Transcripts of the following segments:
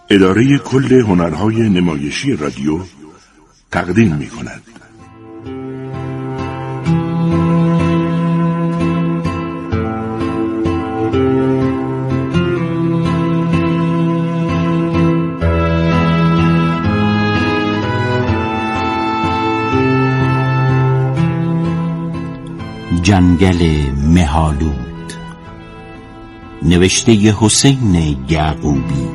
اداره کل هنرهای نمایشی رادیو تقدیم می‌کند. جنگل مه‌آلود، نوشته حسین یعقوبی.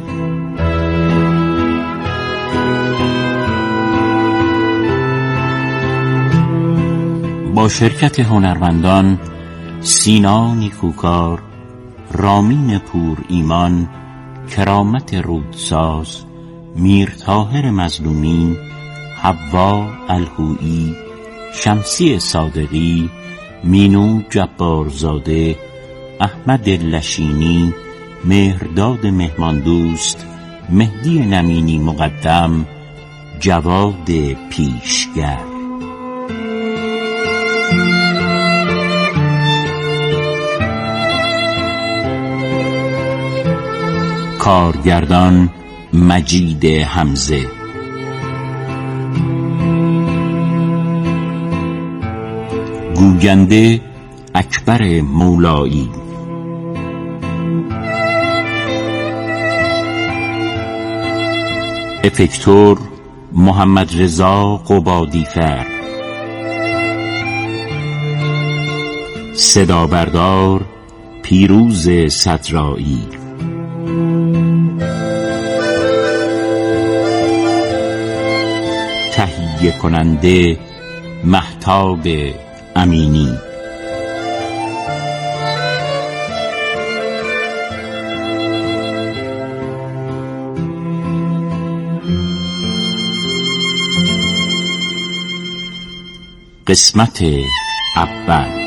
با شرکت هنرمندان سینا نیکوکار، رامین پور ایمان، کرامت رودساز، میرطاهر مظلومی، حوا الهویی، شمسی صادقی، مینو جبارزاده، احمد لشینی، مهرداد مهماندوست، مهدی نمینی مقدم، جواد پیشگر. کارگردان مجید حمزه. گوینده اکبر مولایی. افکتور محمد رضا قبادیفر. صدا بردار پیروز صدرایی. تهیه کننده مهتاب امینی. قسمت اول.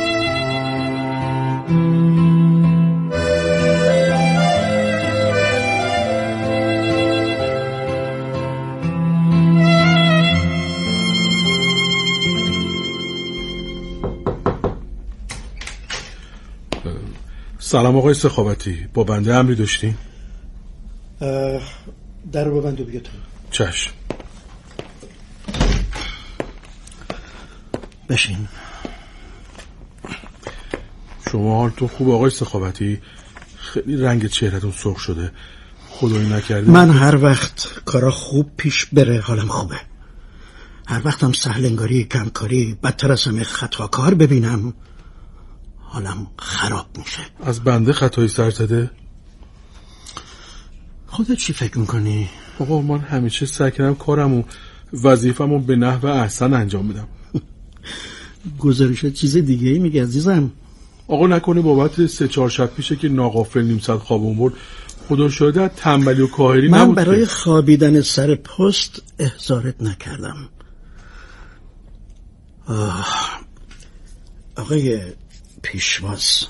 سلام آقای سخاوتی، با بنده امری داشتین؟ در رو ببند و بیا تو. چشم. بشین. شما حالتون خوب آقای سخاوتی؟ خیلی رنگ چهرهتون سرخ شده. خدایی نکرده من هر وقت کارا خوب پیش بره حالم خوبه. هر وقتم سهلنگاری، کمکاری، بدتر از همه خطاکار ببینم حالم خراب میشه. از بنده خطایی سر زده؟ خودت چی فکر میکنی؟ آقا من همیشه سعی کردم کارمو، وظیفه‌مو به نحو احسن انجام بدم. گزارش چیز دیگه ای میگه عزیزم. آقا نکنه بابت 3-4 شب پیشه که ناغافل نیم ساعت خوابم برد، خدا شاهده تنبلی و کاهلی من نبود. برای خوابیدن سر پست احضارت نکردم. آقای پیشواز،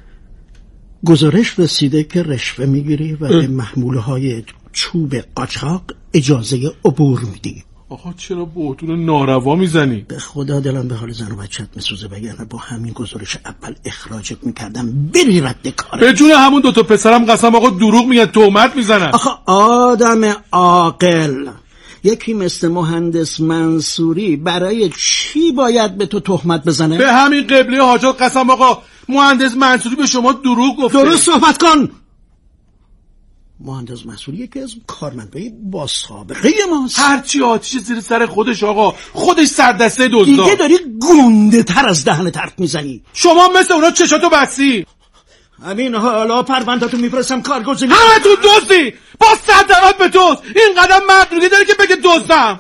گزارش رسیده که رشوه میگیری و به محموله های چوب قاچاق اجازه عبور میدی. آقا چرا بهتون ناروا میزنی؟ به خدا دلم به حال زن و بچت میسوزه، وگرنه با همین گزارش اول اخراجت میکردم بری رد کارت. به جون همون دوتا پسرم قسم آقا دروغ میگن، تهمت میزنن. آخه آدم عاقل، یکی مثل مهندس منصوری برای چی باید به تو تهمت بزنه؟ به همین قبله حاجات قسم آقا، مهندس منصوری به شما دروغ گفته. درست صحبت کن. مهندس منصوری یکی از کارمندای با سابقه ماست. هرچی آتیش زیر سر خودش آقا، خودش سردسته دزدا. دیگه داری گنده تر از دهن حرف میزنی. شما مثل اونا چشاتو بستی. همین حالا پرونده‌تو میفرستم کارگزینی. همه تو دزدی، با صدقات به دوست. این قدم مردونگی داری که بگه دزدم.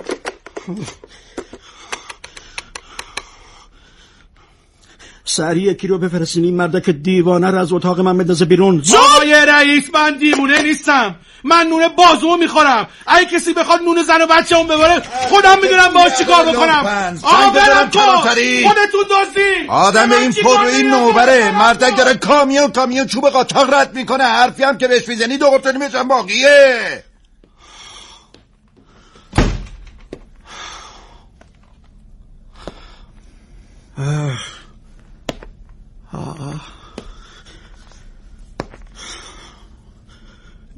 سریع یکی رو بفرستین این مرده که دیوانه رو از اتاق من بندازه بیرون. آقای رئیس من دیوونه نیستم، من نون بازومو میخورم. اگه کسی بخواد نون زن و بچه‌مون ببره خودم میدونم باهاش چیکار بکنم. آقا برم تو، خودتون دزدی. آدم این پروی نوبره، مردک داره کامیون چوب قاچاق رد میکنه، حرفی هم که بهش میزنی دو قرص میشن باقیه.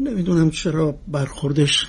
نمیدونم چرا برخوردش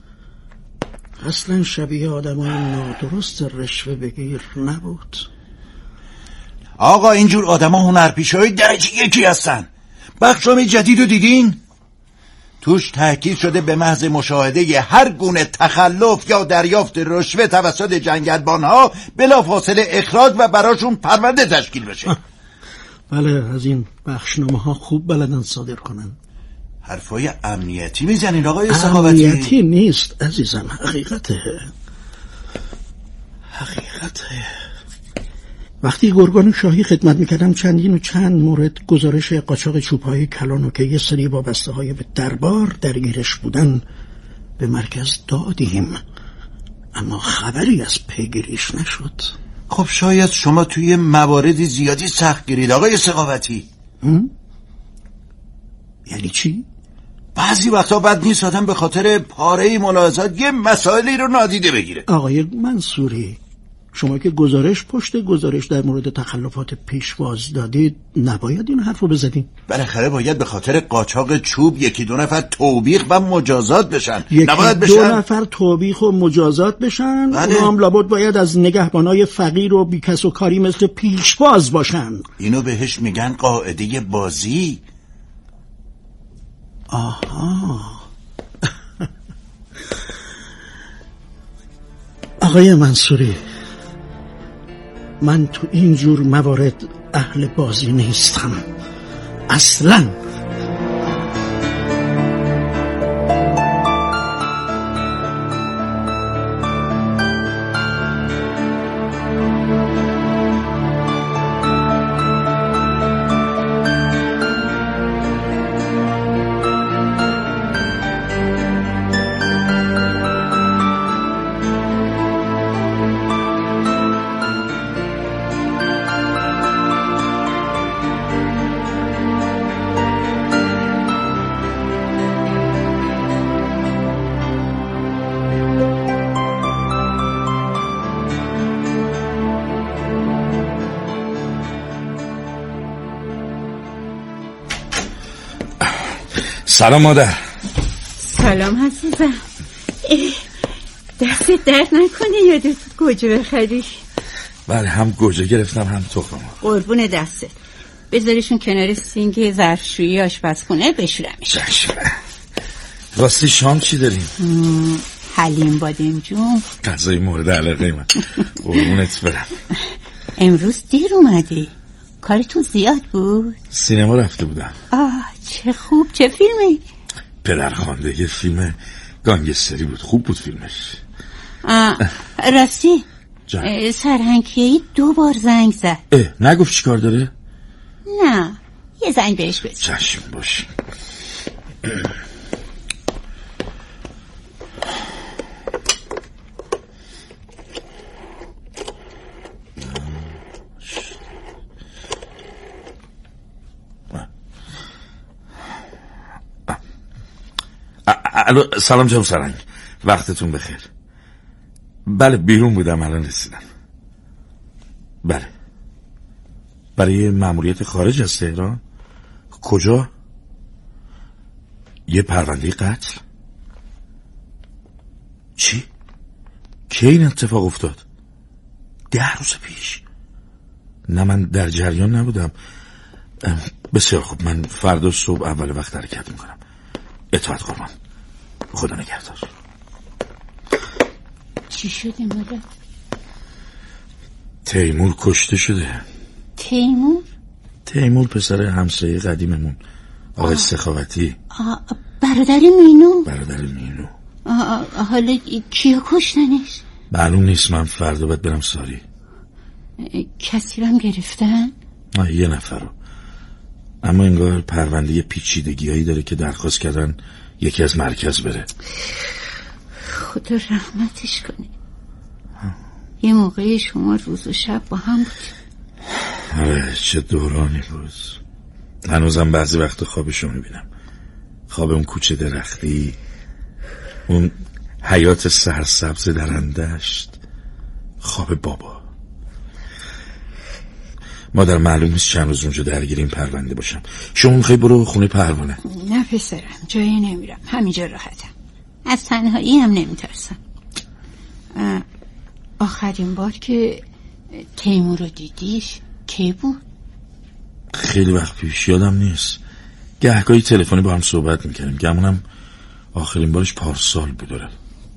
اصلا شبیه آدمای نادرست رشوه بگیر نبود. آقا اینجور آدم ها هنرپیشه‌های درجه یکی هستن. بخشنامه جدید رو دیدین؟ توش تاکید شده به محض مشاهده هر گونه تخلف یا دریافت رشوه توسط جنگلبانها بلافاصله اخراج و براشون پرونده تشکیل بشه. بله، از این بخشنامه ها خوب بلدن صادر کنن. حرفای امنیتی میزنین آقای سخاوتی؟ امنیتی نیست عزیزم، حقیقته. وقتی گرگان شاهی خدمت میکردم چندین و چند مورد گزارش قاچاق چوب‌های کلانو که یه سری وابسته های به دربار درگیرش بودن به مرکز دادیم، اما خبری از پیگیریش نشد. خب شاید شما توی مواردی زیادی سخت گیرید آقای سخاوتی. یعنی چی؟ بعضی وقتا بد نیست آدم به خاطر پاره ملاحظات یه مسائلی رو نادیده بگیره. آقای منصوری، شما که گزارش پشت گزارش در مورد تخلفات پیشواز دادید، نباید این حرف رو بزدین؟ بالاخره باید به خاطر قاچاق چوب یکی دو نفر توبیخ و مجازات بشن. نباید بشن؟ 2 نفر توبیخ و مجازات بشن؟ بله. اونا هم لابد باید از نگهبانای فقیر و بیکس و کاری مثل پیشواز باشن. اینو بهش میگن قاعده بازی. آها. آقای منصوری، من تو اینجور موارد اهل بازی نیستم اصلاً. سلام مادر. سلام عزیزم. دست درد نکنه یادت گوجه بخری. بله، هم گوجه گرفتم هم تخم مرغ. قربون دستت. بذارشون کنار سینک ظرفشویی آشپزخونه بشورمش. راستی شام چی داریم؟ حلیم بادمجون. غذای مورد علاقه من. قربونت برم. امروز دیر اومدی. کارتون زیاد بود؟ سینما رفته بودم. چه خوب. چه فیلمی؟ پدرخوانده. یه فیلم گانگستری بود. خوب بود فیلمش. راستی سرهنگیه‌ای 2 بار زنگ زد. نگفت چی کار داره؟ نه، یه زنگ بهش بزن. چشم باش. سلام جناب سرهنگ، وقتتون بخیر. بله بیرون بودم، الان رسیدم. بله، برای مأموریت خارج از تهران. کجا؟ یه پرونده قتل؟ چی؟ کی این اتفاق افتاد؟ 10 روز پیش؟ نه من در جریان نبودم. بسیار خوب، من فردا صبح اول وقت حرکت میکنم. اطاعت قربان. خدا نگهدار. چی شده مادر؟ تیمور کشته شده. تیمور پسر همسایه قدیممون آقای سخاوتی. برادر مینو. حالا کیو کشتنش؟ معلوم نیست، من فردا باید برم ساری. کسی رو هم گرفتن؟ یه نفر رو، اما انگار پرونده پیچیدگی‌هایی داره که درخواست کردن یکی از مرکز بره. خدا رحمتش کنه. یه موقعی شما روز و شب با هم بود. چه دورانی بود. هنوزم بعضی وقت خوابشو میبینم. خواب اون کوچه درختی، اون حیات سرسبز درندشت، خواب بابا. مادر معلوم نیست چند روز اونجا درگیر این پرونده باشم. شما میخوای برو خونه پروانه؟ نه پسرم، جایی نمیرم، همینجا راحتم، از تنهایی هم نمیترسم. آخرین بار که تیمور رو دیدیش کی بود؟ خیلی وقت پیش، یادم نیست. گهگاهی تلفنی با هم صحبت میکردیم. گمونم آخرین بارش پارسال بود. داره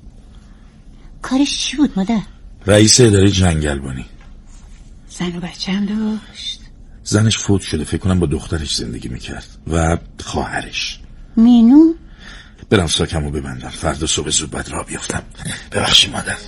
کارش چی بود مادر؟ رئیس اداره جنگلبانی. زن و بچه هم داشت؟ زنش فوت شده، فکر کنم با دخترش زندگی میکرد و خواهرش. مینو؟ برم ساکمو ببندم، فردا صبح زود باید راه بیافتم. ببخشید مادر.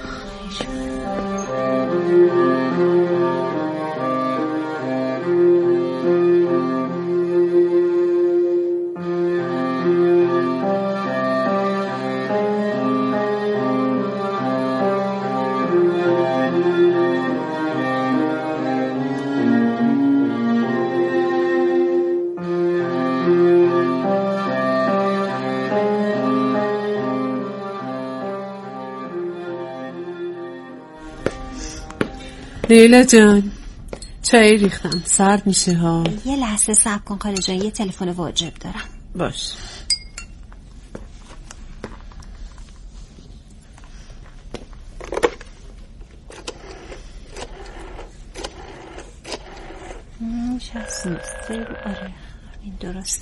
لیلا جان، چای ریختم، سرد میشه ها. یه لحظه صبر کن خاله جان، یه تلفن واجب دارم. باش. آره این درسته.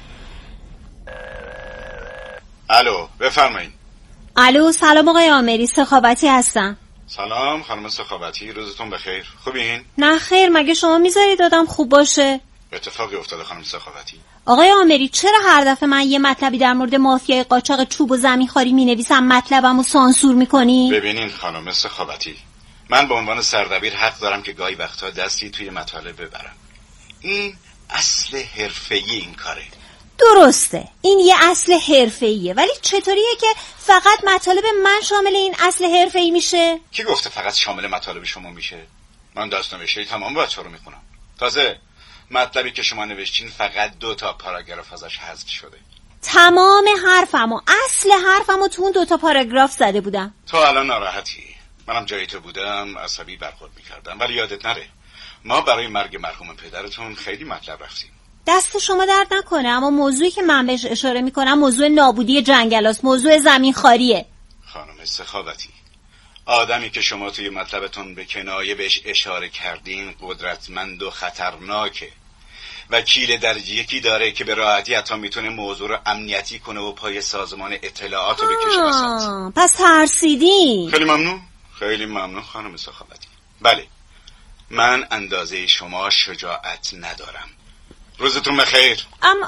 الو بفرمایید. الو سلام آقای آمری، سخاوتی هستم. سلام خانم سخاوتی، روزتون بخیر. خوبین؟ نه خیر، مگه شما میذارید آدم خوب باشه؟ اتفاقی افتاده خانم سخاوتی. آقای آمری چرا هر دفعه من یه مطلبی در مورد مافیای قاچاق چوب و زمینخواری مینویسم مطلبمو سانسور میکنی؟ ببینین خانم سخاوتی، من به عنوان سردبیر حق دارم که گاهی وقتا دستی توی مطالب ببرم. این اصل حرفه‌ای این کاره. درسته، این یه اصل حرفه‌ایه، ولی چطوریه که فقط مطالب من شامل این اصل حرفه‌ای میشه؟ کی گفته فقط شامل مطالب شما میشه؟ من دست‌نوشته تمام بچه‌ها رو میخونم. تازه مطلبی که شما نوشتین فقط 2 پاراگراف ازش حذف شده. تمام حرفمو، اصل حرفمو تو اون 2 پاراگراف زده بودم. تو الان ناراحتی. منم جای تو بودم عصبی برخورد میکردم، ولی یادت نره ما برای مرگ مرحوم پدرتون خیلی مطلب رفتیم. دست شما درد نکنه، اما موضوعی که من بهش اشاره میکنم موضوع نابودی جنگلاست، موضوع زمین خاریه. خانم سخاوتی، آدمی که شما توی مطلبتون به کنایه بهش اشاره کردین قدرتمند و خطرناکه. وکیل درجه 1 داره که به راحتی حتی میتونه موضوع رو امنیتی کنه و پای سازمان اطلاعات رو بکشه وسط. پس ترسیدین؟ خیلی ممنون خانم سخاوتی. بله، من اندازه شما شجاعت ندارم. روزتون بخیر. اما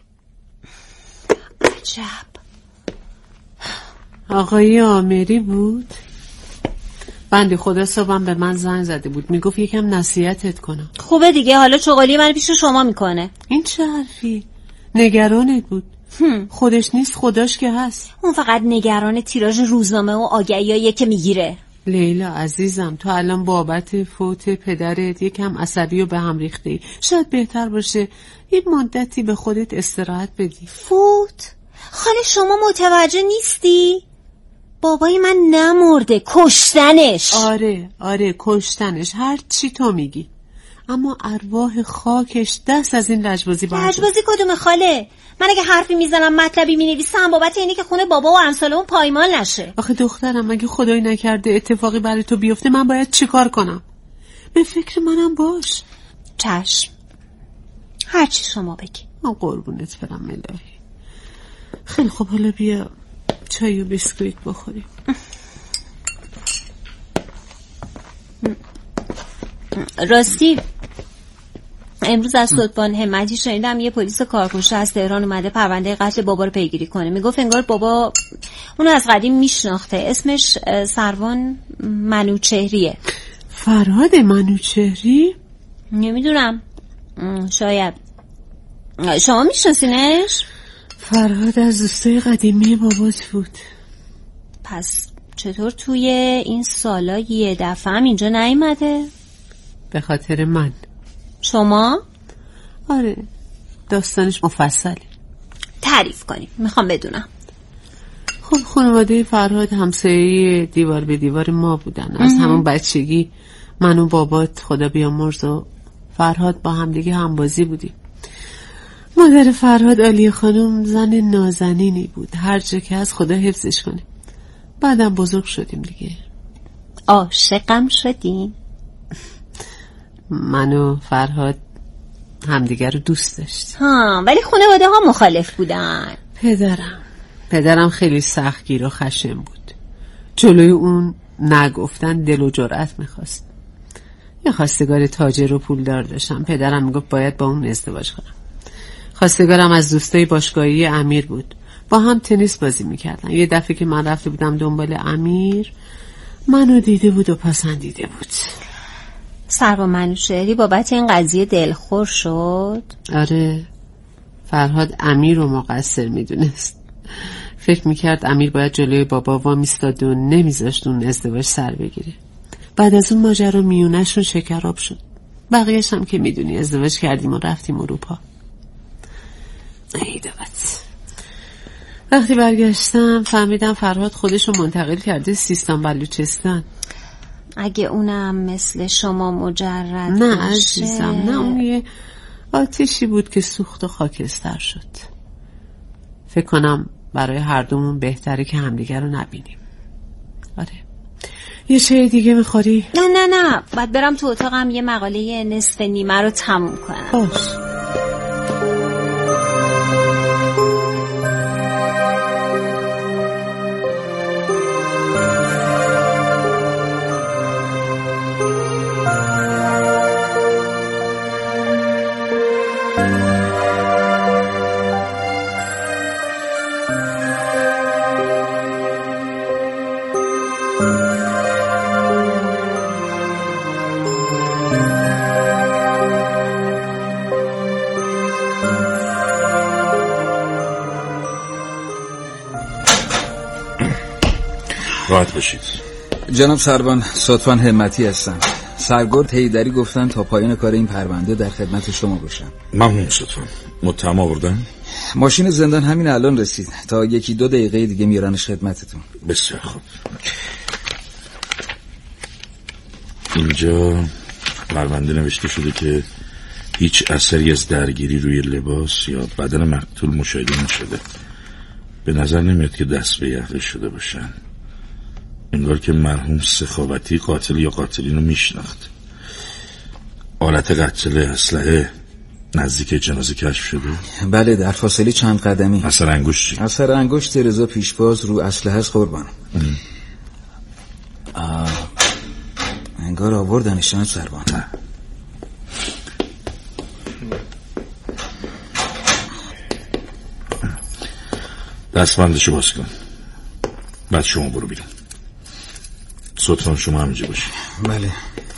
عجب. آقای آمری بود؟ بنده خدا صبحم به من زنگ زده بود، میگفت یکم نصیحتت کنم. خوبه دیگه، حالا چغالی من پیش شما میکنه. این چه حرفی؟ نگرانت بود. خودش نیست خداش که هست. اون فقط نگران تیراژ روزنامه و آگهیاییه که میگیره. لیلا عزیزم، تو الان بابت فوت پدرت یکم عصبی و به هم ریختی. شاید بهتر باشه یه مدتی به خودت استراحت بدی. فوت؟ خاله شما متوجه نیستی؟ بابای من نمرده، کشتنش. آره کشتنش، هر چی تو میگی، اما ارواح خاکش دست از این لجبازی برداشت. لجبازی کدومه خاله؟ من اگه حرفی میزنم مطلبی مینویسم بابت اینه که خونه بابا و امثالمون پایمال نشه. آخه دخترم، اگه خدایی نکرده اتفاقی برای تو بیفته من باید چیکار کنم؟ به فکر منم باش. چشم، هرچی شما بگی. من قربونت برم الهی. خیلی خوب، حالا بیا چای و بیسکویت بخوریم. راستی امروز از سلطان همتی شنیدم یه پلیس کارکشته از تهران اومده پرونده قتل بابا رو پیگیری کنه. میگفت انگار بابا اونو از قدیم میشناخته، اسمش سروان منوچهریه. فرهاد منوچهری؟ نمیدونم، شاید. شما میشناسینش؟ فرهاد از دوستای قدیمی بابات بود. پس چطور توی این سالا یه دفعه هم اینجا نیومده؟ به خاطر من. شما؟ آره، داستانش مفصله. تعریف کنیم، میخوام بدونم. خب خانواده فرهاد همسایه دیوار به دیوار ما بودن. از همون بچگی من و بابات خدا بیامرز و فرهاد با همدیگه همبازی بودیم. مادر فرهاد عالیه خانم زن نازنینی بود، هر جا که از خدا حفظش کنه. بعدم بزرگ شدیم دیگه. عاشقم شدیم؟ من و فرهاد همدیگه رو دوست داشتیم. ولی خانواده ها مخالف بودن. پدرم خیلی سختگیر و خشن بود. جلوی اون نگفتن دل و جرأت میخواست. یه خواستگار تاجر و پولدار داشتم. پدرم میگفت باید با اون ازدواج کنم. خواستگارم از دوستای باشگاهی امیر بود. با هم تنیس بازی میکردن. یه دفعه که من رفته بودم دنبال امیر، منو دیده بود و پسندیده بود. سربا منوچهری بابت این قضیه دلخور شد؟ آره، فرهاد امیر رو مقصر میدونست. فکر میکرد امیر باید جلوی بابا وامیستاد و نمیذاشت اون ازدواج سر بگیره. بعد از اون ماجرا میونشون شکراب شد. بقیه‌اش هم که میدونی، ازدواج کردیم و رفتیم اروپا. ای دوت. وقتی برگشتم فهمیدم فرهاد خودشو منتقل کرده سیستان بلوچستان. اگه اونم مثل شما مجرد نه باشه. عزیزم، نه، اون یه آتیشی بود که سوخت و خاکستر شد. فکر کنم برای هر دومون بهتره که همدیگر رو نبینیم. آره. یه چای دیگه میخوری؟ نه باید برم تو اتاقم یه مقاله نصف نیمه رو تموم کنم. باش. راحت باشید. جناب سروان، صدفان همتی هستم. سرگرد حیدری گفتن تا پایان کار این پرونده در خدمت شما باشم. ممنون صدفان. متهم آوردن؟ ماشین زندان همین الان رسید. تا 1-2 دقیقه دیگه میارنش خدمتتون. بسیار خوب. اینجا پرونده نوشته شده که هیچ اثری از درگیری روی لباس یا بدن مقتول مشاهده نشده. به نظر نمیاد که دست به یقه شده باشن. انگار که مرحوم سخاوتی قاتل یا قاتلین رو میشناخت. آلت قتل، اسلحه نزدیک جنازه کشف شده؟ بله، در فاصله چند قدمی. اثر انگشت چی؟ اثر انگشت رضا پیشباز رو اسلحه است قربان. انگار آوردنشان سروان. دستبندشو باز کن. بعد شما برو بیرون. صدفان شما همینجا باشید. بله.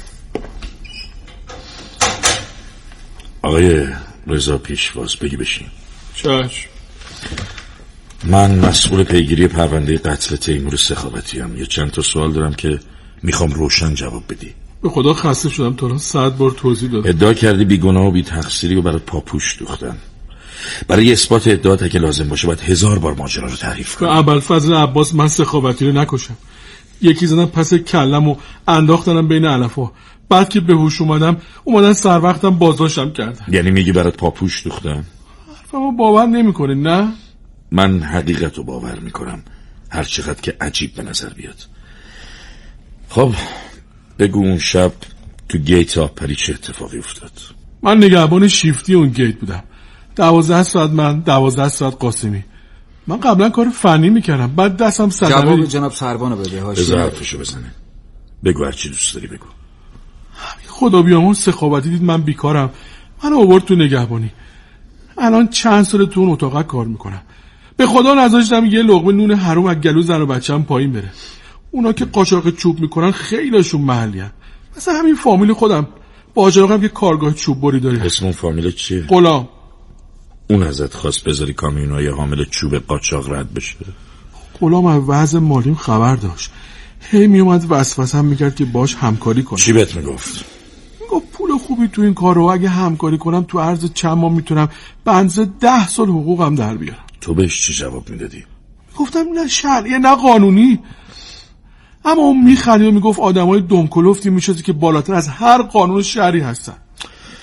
آقای رضا پیشواز بگی بشین. چشم. من مسئول پیگیری پرونده قتل تیمور سخاوتی ام. یه چند تا سوال دارم که میخوام روشن جواب بدی. به خدا خسته شدم، تا الان 100 بار توضیح دادم. ادعا کردی بیگناه و بی تقصیری و برات پاپوش دوختن. برای اثبات ادعات اگه لازم باشه باید 1000 بار ماجرا رو تعریف کنی. به ابوالفضل عباس من سخاوتی رو نکشم. یکی زدن پس کلم و انداختنم بین علفا. بعد که به هوش اومدن سر وقتم بازداشتم کردن. یعنی میگی برات پاپوش دوختن؟ حرفمو باور نمیکنی نه؟ من حقیقتو باور میکنم، هر چقدر که عجیب به نظر بیاد. خب بگو اون شب تو گیت آبپری چه اتفاقی افتاد؟ من نگهبان شیفتی اون گیت بودم. 12 ساعت من، 12 ساعت قاسمی. من قبلا کار فنی میکردم، بعد دستم صدمه. جواب جناب سروانو بده. بذار حرفشو بزنه. بگو هر چی دوست داری بگو. خدا بیامون سخاوتی دید من بیکارم، من آورد تو نگهبانی. الان چند سال تو اون اتاق کار میکنم. به خدا نذاشتم یه لقمه نون حروم از گلو زن و بچه‌م پایین بره. اونا که قاچاق چوب میکنن خیلیشون محلیان. مثلا همین فامیل خودم باجراقم که کارگاه چوب بری داره. اسم اون فامیل چیه؟ غلام. اون ازت خواست بذاری کامیونای حامل چوب قاچاق رد بشه؟ غلام از وضع مالیم خبر داشت. هی میومد وسوسه‌ام میکرد که باش همکاری کنم. چی بهت میگفت؟ میگفت پول خوبی تو این کارو، اگه همکاری کنم تو عرض چند ماه میتونم به اندازه 10 سال حقوقم در بیارم. تو بهش چی جواب میدادی؟ گفتم نه شرعیه نه قانونی. اما اون میخندید و میگفت آدمای دمکلفتی میشدی که بالاتر از هر قانون شرعی هستن.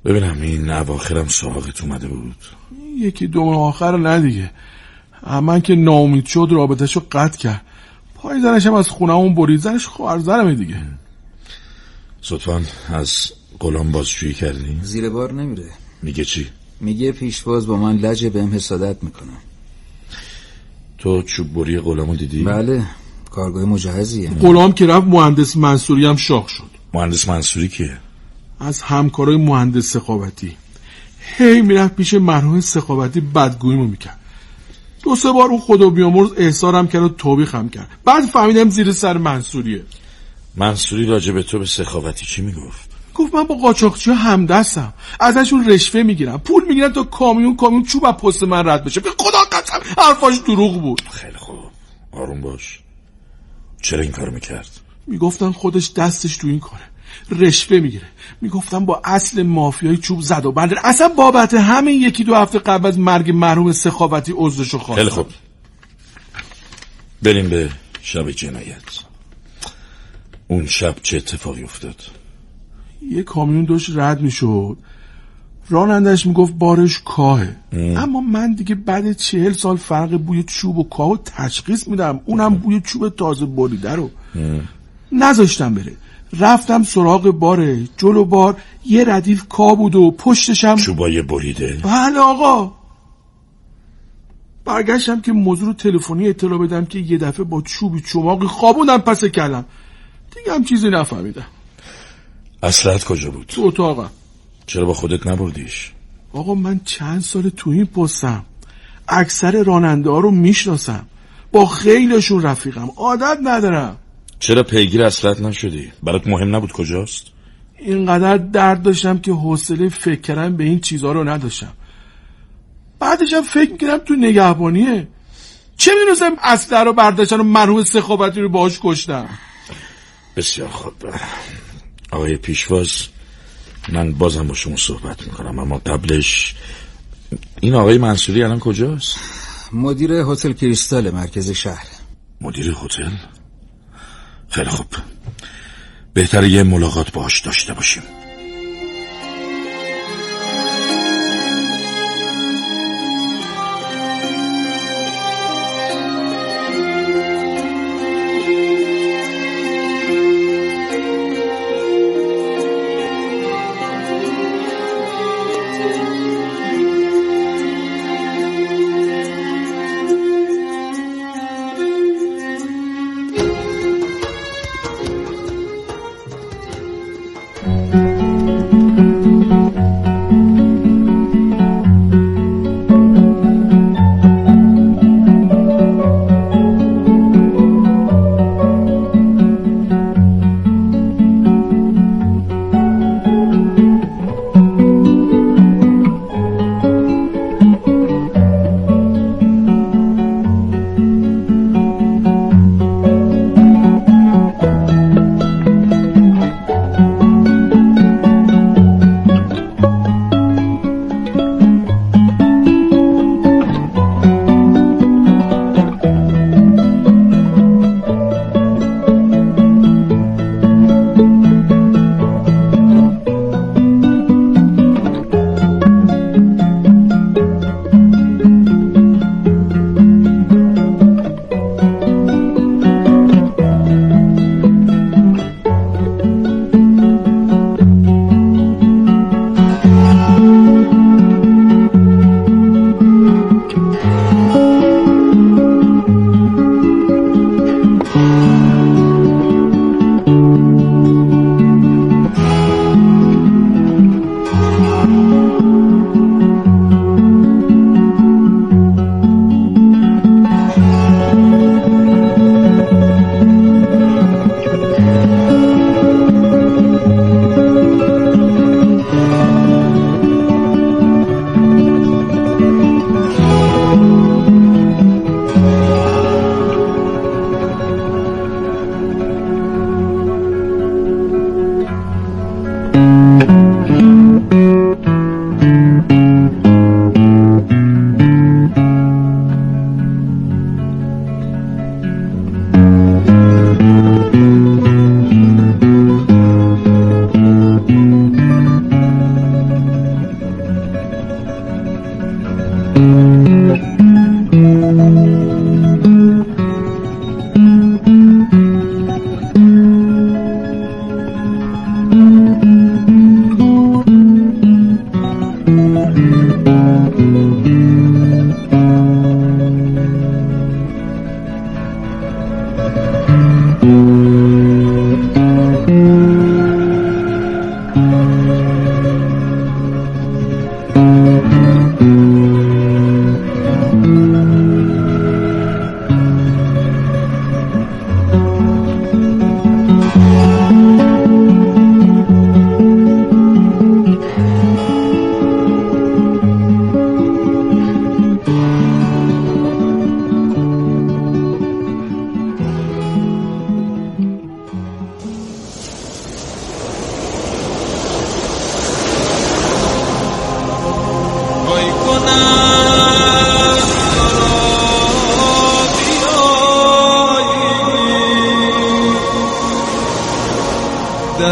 ببینم این اواخرم سراغت اومده بود؟ یکی دو ماه آخر نه دیگه. من که ناامید شد رابطهشو قطع کرد. پای زنش هم از خونه‌مون برید. زنش خواهر زنمه دیگه. صدفان از غلام بازجویی کردی؟ زیر بار نمیره. میگه چی؟ میگه پیشواز با من لجه بهم حسادت میکنه. تو چوب بری غلامو دیدی؟ بله، کارگاه مجهزیه. غلام که رفت مهندس منصوری هم شاخ شد. مهندس منصوری کیه؟ از همکارای مهندس سخاوتی. هی میرفت پیش مرحوم سخاوتی بدگوییمو میکرد. 2-3 بار اون خدا بیامرز احضارم کرد و توبیخم کرد. بعد فهمیدم زیر سر منصوریه. منصوری راجع به تو به سخاوتی چی میگفت؟ گفت من با قاچاقچی‌ها همدستم، ازشون رشوه میگیرم، پول میگیرن تا کامیون چوب از پست من رد بشه. به خدا قسم حرفاش دروغ بود. خیلی خوب، آروم باش. چرا این کارو میکرد؟ میگفتن خودش دستش تو این کاره، رشوه میگیره. میگفتن با اصل مافیای چوب زد و بند. اصلا بابت همین 1-2 هفته قبل از مرگ مرحوم سخاوتی عذرشو خواست. خیلی خوب، بریم به شب جنایت. اون شب چه اتفاقی افتاد؟ یه کامیون داشت رد میشد، رانندش میگفت بارش کاهه. اما من دیگه بعد 40 سال فرق بوی چوب و کاه تشخیص میدم، اونم بوی چوب تازه بریده رو. نذاشتم بره. رفتم سراغ باره. جلو بار یه ردیف کاه بود و پشتشم چوبای بریده. بله آقا. برگشتم که موضوع رو تلفنی اطلاع بدم که یه دفعه با چوبی چماقی خوابوندم پس کلم. دیگه هم چیزی نفهمیدم. اصلت کجا بود؟ تو اتاقم. چرا با خودت نبردیش؟ آقا من چند سال تو این پستم، اکثر راننده ها رو میشناسم، با خیلیشون رفیقم، عادت ندارم. چرا پیگیر اصلت نشدی؟ برات مهم نبود کجاست؟ اینقدر درد داشتم که حوصله فکر کردن به این چیزها رو نداشتم. بعدشم فکر میکردم تو نگهبانیه. چه میدونستم اصله رو برداشتن و مرحوم سخاوتی رو باهاش کشتم. بسیار خوب آقای پیشواز، من بازم با شما صحبت میکنم، اما قبلش این آقای منصوری الان کجاست؟ مدیر هتل کریستال مرکز شهر. مدیر هتل؟ خیلی خوب، بهتره یه ملاقات باهاش داشته باشیم.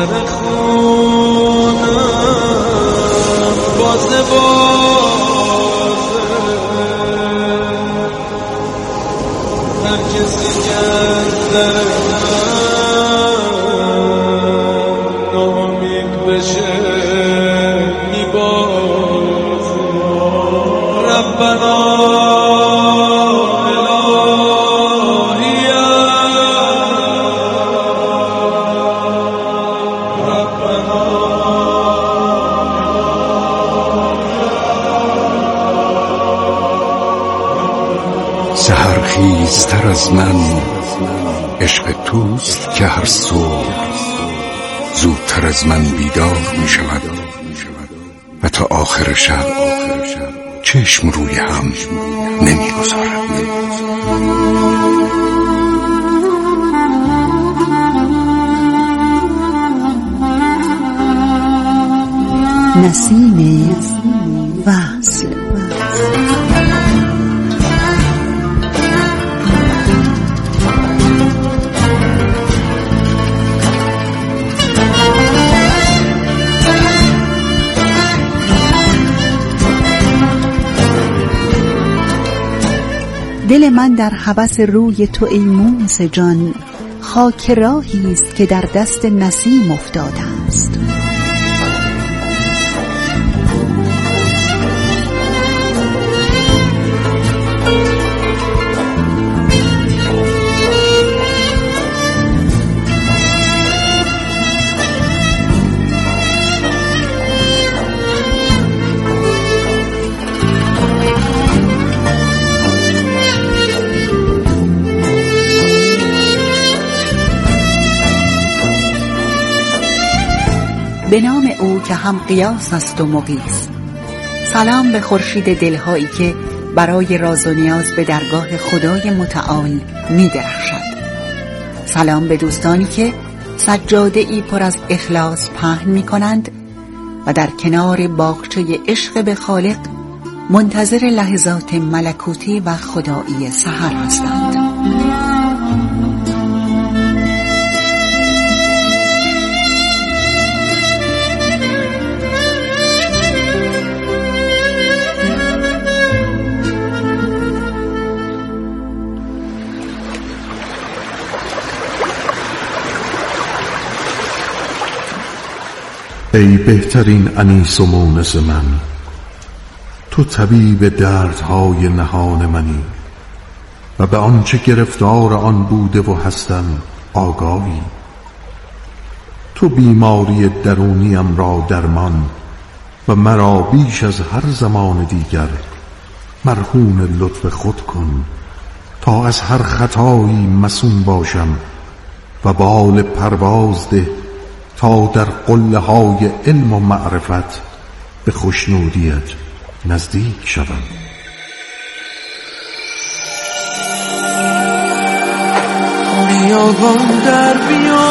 بار خونم بازه هر کسی که از در ناامید بشه میبازه ربنا سحرخیزتر از من عشق توست که هر صبح زودتر از من بیدار می شود و تا آخر شب چشم روی هم نمی گذارد. نسیم وصل. دل من در هوس روی تو ای موسی جان، خاک راهی است که در دست نسیم افتاده است. به نام او که هم قیاس است و مغیث. سلام به خورشید دلهایی که برای راز و نیاز به درگاه خدای متعال می درخشد. سلام به دوستانی که سجاده ای پر از اخلاص پهن می کنند و در کنار باغچه عشق به خالق منتظر لحظات ملکوتی و خدایی سحر هستند. ای بهترین انیس و مونس من، تو طبیب دردهای نهان منی و به آنچه گرفتار آن بوده و هستم آگاهی. تو بیماری درونیم را درمان و مرا بیش از هر زمان دیگر مرهون لطف خود کن تا از هر خطایی مصون باشم و بال پرواز ده تا در قله های علم و معرفت به خوشنودیت نزدیک شوم. بیابان در بیابان